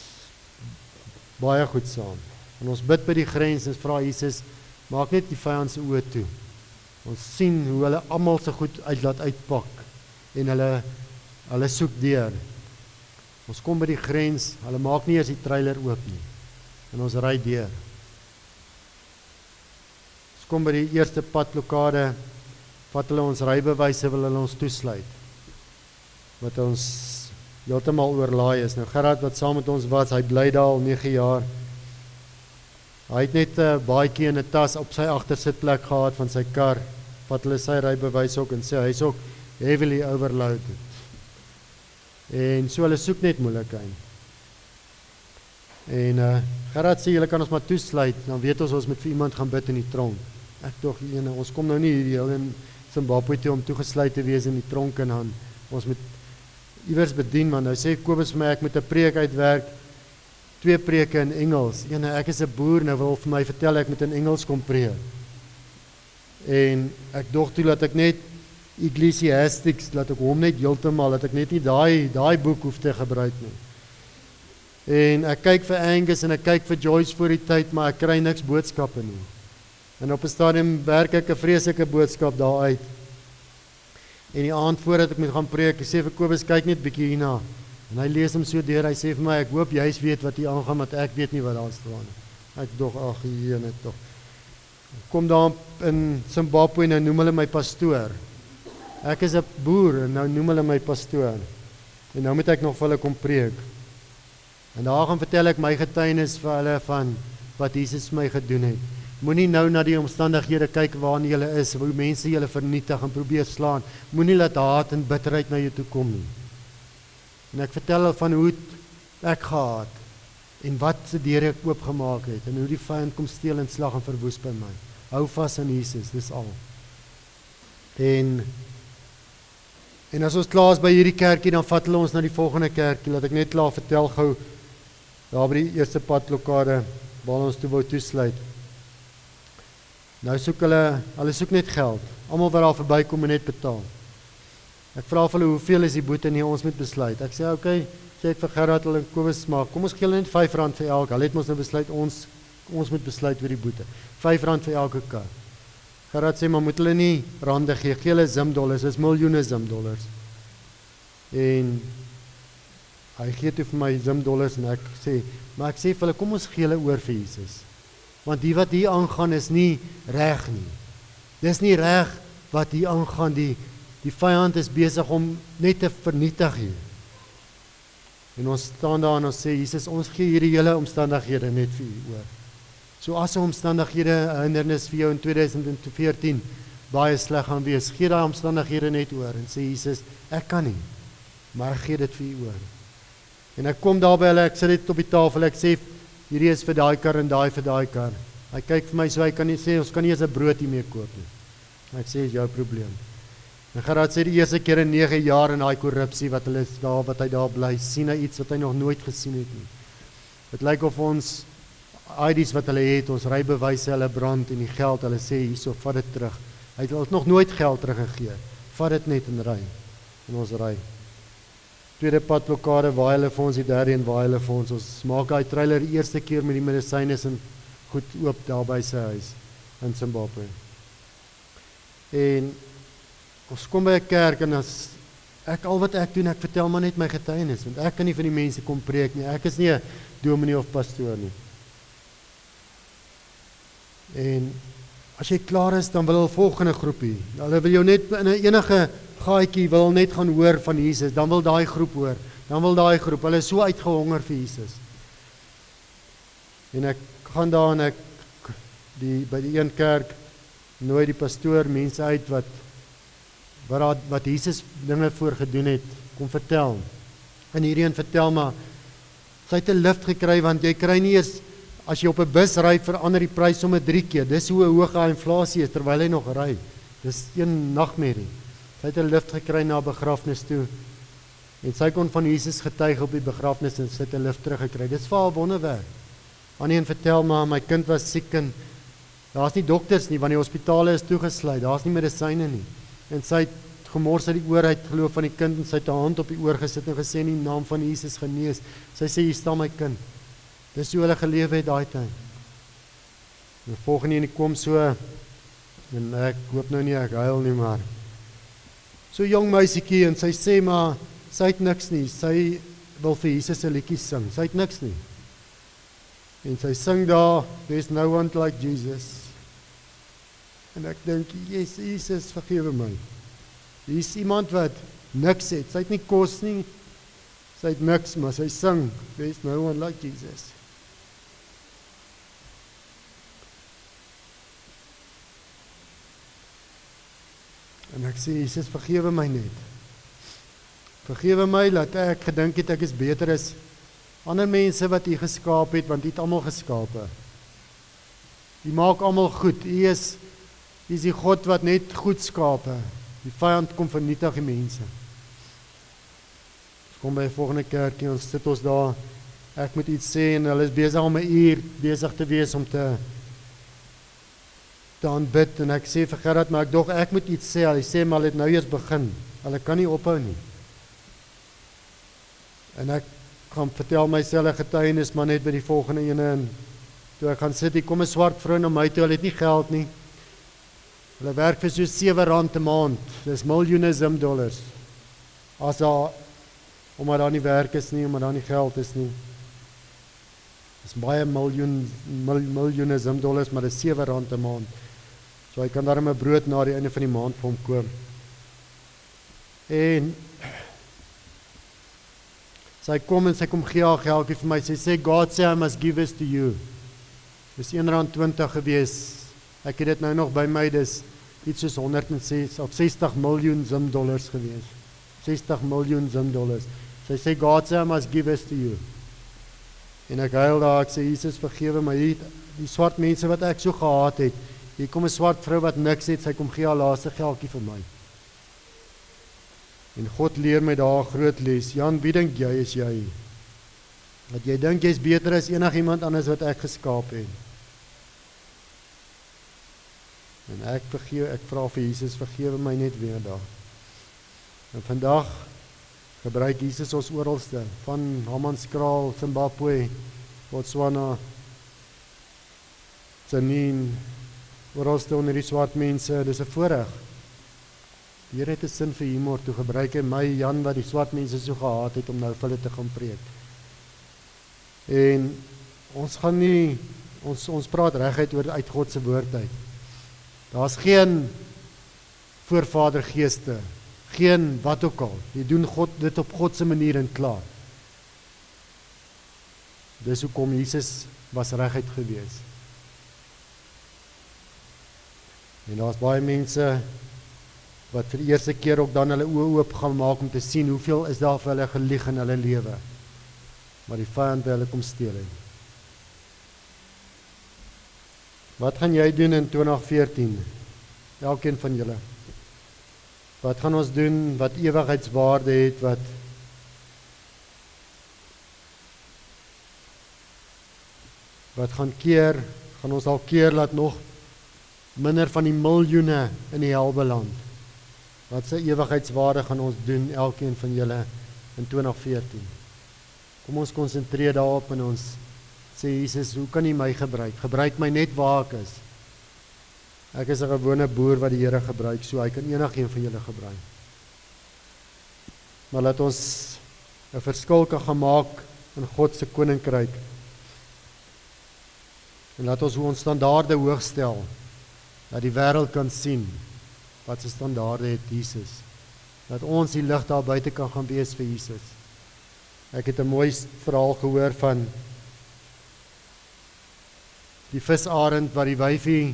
baie goed saam, en ons bid by die grens, en vra Jesus, maak net die vyand se oë toe. Ons sien hoe hulle almal se goed laat uitpak, en hulle soek deur. Ons kom by die grens, hulle maak nie eers die trailer oop nie, en ons ry deur. Ons kom by die eerste padblokkade, vat hulle ons rybewyse, wil hulle ons toesluit, wat ons heeltemal oorlaai is. Nou Gerard wat saam met ons was, hy bly daar al 9 jaar, hy het net 'n baadjie in 'n tas op sy agtersitplek gehad van sy kar, vat hulle sy rybewyse ook, en sê, hy is ook heavily overloaded. En so hulle soek net moeilikheid. En Gerard sê, julle kan ons maar toesluit, dan weet ons moet vir iemand gaan bid in die tronk. Ek tog, ons kom nou nie hierdie heel in Zimbabwe toe om toegesluit te wees in die tronk, en dan ons moet iewers bedien, want nou sê Kobus vir my, ek moet 'n preek uitwerk, 2 preke in Engels. Ek is 'n boer, nou wil vir my vertel ek moet in Engels kom preek. En ek dog toe dat ek net Ecclesiastes, laat ek hom net heeltemal, dat ek net nie daai boek hoef te gebruik nie. En ek kyk vir Angus en ek kyk vir Joyce voor die tyd, maar ek kry niks boodskappe nie. En op 'n stadium werk ek 'n vreeslike boodskap daar uit. En die aand voordat ek moet gaan preek, ek sê vir Kobus, kyk net bietjie hierna. En hy lees hom so deur, hy sê vir my, ek hoop jy weet wat hier aangaan, want ek weet nie wat daar staan nie. Ek dog, ag jene tog. Kom daar in Zimbabwe, nou noem hulle my pastoor. Ek is 'n boer, en nou noem hulle my pastoor. En nou moet ek nog vir hulle kom preek. En daar gaan vertel ek my getuienis vir hulle van wat Jesus my gedoen het. Moenie nou na die omstandighede kyk waarin jy is, hoe mense julle vernietig en probeer slaan. Moenie laat haat en bitterheid na jou toe kom nie. En ek vertel hulle van hoe ek gehad, en wat se deure ek oopgemaak het, en hoe die vyand kom steel en slag en verwoes by my. Hou vas aan Jesus, dis al. En as ons klaar is by hierdie kerkie, dan vat hulle ons na die volgende kerkie, laat ek net klaar vertel gou, daar by die eerste padblokkade, waar ons toe wou toesluit. Nou soek hulle soek net geld, almal wat daar verbykom en net betaal. Ek vra vir hulle, hoeveel is die boete? Nee, ons moet besluit. Ek sê, okay, sê ek vir Gerard, hulle Kobus, maar kom ons gee hulle net R5 vir elke, hulle het ons nou besluit, ons moet besluit oor die boete, R5 vir elke kar. Gerard sê, maar moet hulle nie rande gee hulle Zim-dollars, dis miljoene Zim-dollars. En hy gee toe vir my Zim-dollars, en ek sê vir hulle, kom ons gee hulle oor vir Jesus. Want die wat hier aangaan is nie reg nie. Dis nie reg wat hier aangaan, die vyand is besig om net te vernietig hier. En ons staan daar en ons sê, Jesus, ons gee hierdie hele omstandighede net vir u oor. So as die omstandighede 'n hindernis vir jou in 2014 baie sleg gaan wees, gee daai omstandighede net oor en sê, Jesus, ek kan nie, maar ek gee dit vir u oor. En ek kom daar by hulle, ek sit dit op die tafel, ek sê, hierdie is vir daai kar en daai vir daai kar. Hy kyk vir my so, hy kan nie sê, ons kan nie eens 'n brood hiermee koop nie. Ek sê, is jou probleem. En Gerard sê die eerste keer in 9 jaar in daai korrupsie wat hy daar bly, sien hy iets wat hy nog nooit gesien het nie. Dit lyk of ons ID's wat hulle het, ons rybewyse, hulle brand en die geld, hulle sê hierso, vat dit terug. Hy het nog nooit geld teruggegee. Vat dit net en ry. En ons ry. Tweede padblokkade, waai hulle vir ons, die derde en waai hulle vir ons. Ons maak daai trailer die eerste keer met die medisyne en goed oop daar by sy huis in Zimbabwe. En ons kom by 'n kerk en al wat ek doen, ek vertel maar net my getuienis, want ek kan nie vir die mense kom preek nie. Ek is nie 'n dominee of pastoor nie. En as jy klaar is, dan wil hulle volgende groepie. Hulle wil jou net in 'n enige gaatjie wil net gaan hoor van Jesus, dan wil daai groep hoor. Dan wil daai groep. Hulle is so uitgehonger vir Jesus. En ek gaan daar en by die een kerk nooi die pastoor mense uit wat Jesus dinge voorgedoen het, kom vertel. En hierdie een vertel maar, sy het 'n lift gekry, want jy kry nie eers, as jy op 'n bus ry, verander die prys sommer 3 keer. Dis hoe hoog die inflasie is, terwyl hy nog ry. Dis een nagmerrie. Sy het 'n lift gekry na 'n begrafnis toe, en sy kon van Jesus getuig op die begrafnis, en sy het 'n lift teruggekry. Dis vir haar wonderwerk. Ander een vertel maar, my kind was siek, en daar's nie dokters nie, want die hospitale is toegesluit, daar's nie medisyne nie. En sy het gemors uit die oor uit geloof van die kind, en sy het haar hand op die oor gesit en gesê, in die naam van Jesus genees. Sy sê, hier staan my kind. Dis hoe hulle gelewe het daai tyd. En volgende een kom so, en ek hoop nou nie, ek huil nie, maar so jong meisiekie, en sy sê maar, sy het niks nie, sy wil vir Jesus 'n liedjie sing, sy het niks nie. En sy sing daar, there's no one like Jesus. En ek dink, yes, Jesus, vergewe my. Hier is iemand wat niks het, sy het nie kos nie, sy het niks, maar sy sing, there's no one like Jesus. En ek sê, Jesus, vergewe my net. Vergewe my, dat ek gedink het, ek is beter as ander mense wat U geskaap het, want U het almal geskape. U maak almal goed. U is die God wat net goed skape. Die vyand kom vernietig die mense. Ons kom by die volgende kerkie, ons sit ons daar, ek moet iets sê, en hulle is besig om 'n uur besig te wees om te aanbid, en ek sê vir Gerard, maar ek moet iets sê. Hy sê, maar hulle het nou eers begin. Hulle kan nie ophou nie. En ek gaan vertel myself 'n getuienis, maar net by die volgende ene, en toe ek gaan sit, hier kom 'n swart vrou na my toe, hulle het nie geld nie. Hulle werk vir so R7 'n maand, dis miljoene Zim-dollars. Omdat daar nie werk is nie, omdat daar nie geld is nie. Dis baie miljoene Zim-dollars, maar dis R7 'n maand. So hy kan daarom 'n brood na die einde van die maand vir hom koop. En sy kom en sy kom gee haar geldjie vir my. Sy sê, God say I must give this to you. Dis R1.20 gewees. Ek het dit nou nog by my, dis iets soos 160 miljoen Zim-dollars gewees. 60 miljoen Zim-dollars. Sy sê, God say I must give this to you. En ek huil daar, ek sê, Jesus, vergewe my, die swart mense wat ek so gehaat het, hier kom 'n swart vrou wat niks het, sy kom gee haar laaste geldjie vir my. En God leer my daar 'n groot les. Jan, wie dink jy is jy? Dat jy dink jy's beter as enigiemand anders wat ek geskaap het. En ek vra vir Jesus, vergewe my net weer daar. En vandag gebruik Jesus ons oralste, van Hammanskraal, Zimbabwe, Botswana, Tsenin, oralste onder die swart mense, dis 'n voorreg. Die Here het 'n sin vir humor, toe gebruik hy my, Jan, wat die swart mense so gehaat het, om nou vir hulle te gaan preek. En ons gaan nie, ons praat reguit uit God se woord uit. Daar's geen voorvadergeeste, geen wat ook al. Jy doen dit op God se manier en klaar. Dis hoekom Jesus was reguit gewees. En daar's baie mense wat vir die eerste keer ook dan hulle oë oop gaan maak om te sien hoeveel is daar vir hulle gelieg in hulle lewe. Maar die vyand wil hulle kom steel het. Wat gaan jy doen in 2014? Elkeen van julle. Wat gaan ons doen wat ewigheidswaarde het, wat gaan ons al keer laat nog minder van die miljoene in die hel beland. Wat se ewigheidswaarde gaan ons doen, elkeen van julle in 2014? Kom ons konsentreer daarop en ons sê, Jesus, hoe kan U my gebruik? Gebruik my net waar ek is. Ek is 'n gewone boer wat die Here gebruik, so hy kan enigiemand van julle gebruik. Maar laat ons 'n verskil kan gaan maak in God se koninkryk. En laat ons ons standaarde hoog stel, dat die wêreld kan sien wat se standaarde het Jesus. Dat ons die lig daar buite kan gaan wees vir Jesus. Ek het 'n mooi verhaal gehoor van die visarend wat die wyfie,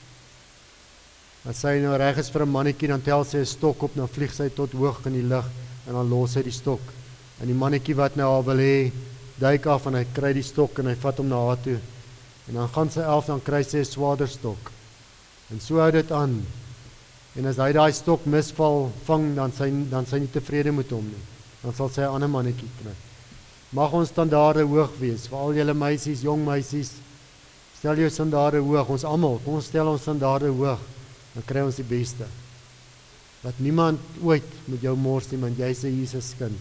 as sy nou reg is vir 'n mannetjie, dan tel sy 'n stok op, dan vlieg sy tot hoog in die lug en dan los sy die stok. En die mannetjie wat nou al wil hê, duik af en hy kry die stok en hy vat hom na haar toe. En dan gaan sy af, dan kry sy 'n swaarder stok. En so hou dit aan. En as hy daai stok misval vang, dan sy nie tevrede met hom nie. Dan sal sy 'n ander mannetjie kry. Mag ons standaarde hoog wees, vir al julle meisies, jong meisies. Stel jou standaarde hoog, ons almal, kom ons stel ons standaarde hoog, dan kry ons die beste. Dat niemand ooit met jou mors nie, want jy's 'n Jesus kind.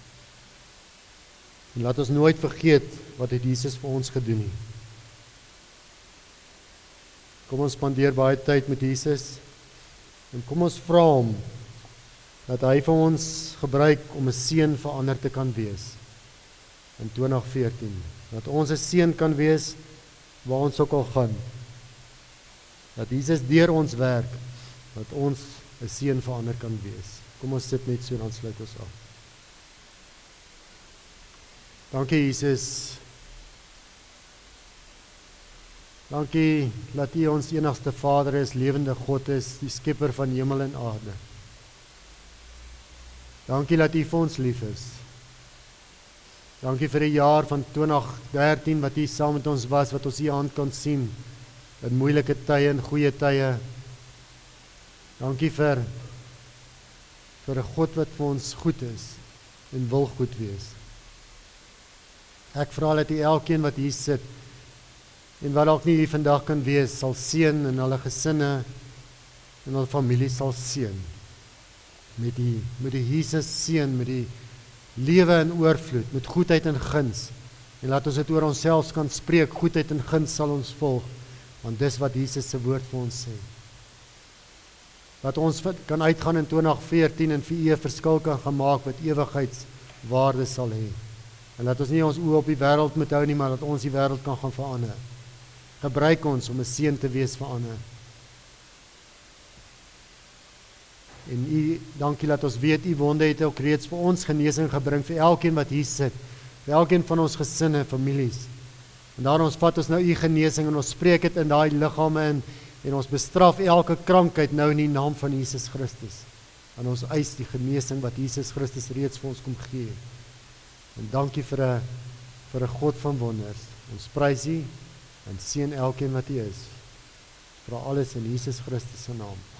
En laat ons nooit vergeet wat het Jesus vir ons gedoen nie. Kom ons spandeer baie tyd met Jesus en kom ons vra hom dat hy vir ons gebruik om 'n seën vir ander te kan wees in 2014. Dat ons 'n seën kan wees waar ons ook al gaan. Dat Jesus deur ons werk, dat ons 'n seën vir ander kan wees. Kom ons sit net so en dan sluit ons af. Dankie Jesus. Dankie dat U ons enigste Vader is, lewende God is, die skepper van hemel en aarde. Dankie dat U vir ons lief is. Dankie vir die jaar van 2013 wat U saam met ons was, wat ons U hand kan sien in moeilike tye en goeie tye. Dankie vir 'n God wat vir ons goed is en wil goed wees. Ek vra dat U elkeen wat hier sit en wat dalk nie hier vandag kan wees, sal seën in hulle gesinne en hulle familie sal seën. Met die Jesus seën, met die lewe in oorvloed, met goedheid en guns. En laat ons dit oor onsself kan spreek, goedheid en guns sal ons volg, want dis wat Jesus se woord vir ons sê. Dat ons kan uitgaan in 2014 en vir U 'n verskil kan gaan maak wat ewigheidswaarde sal hê. En laat ons nie ons oë op die wêreld moet hou nie, maar dat ons die wêreld kan gaan verander. Gebruik ons om 'n seën te wees vir ander. En U, dankie dat ons weet U wonde het ook reeds vir ons genesing gebring, vir elkeen wat hier sit, vir elkeen van ons gesinne, families. En daarom vat ons nou U genesing en ons spreek dit in daai liggame in en ons bestraf elke krankheid nou in die naam van Jesus Christus. En ons eis die genesing wat Jesus Christus reeds vir ons kom gee. En dankie vir 'n God van wonders. Ons prys U en seën elkeen wat U is. Vra alles in Jesus Christus se naam.